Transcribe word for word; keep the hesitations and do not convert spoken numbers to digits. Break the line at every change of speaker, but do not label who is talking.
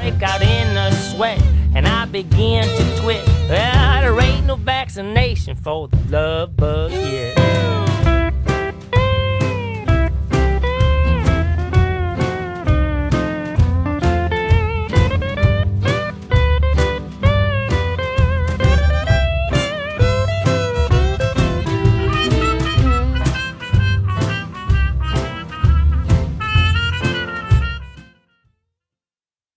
break out in a sweat, and I begin to twit. Well, there ain't no vaccination for the love bug yet.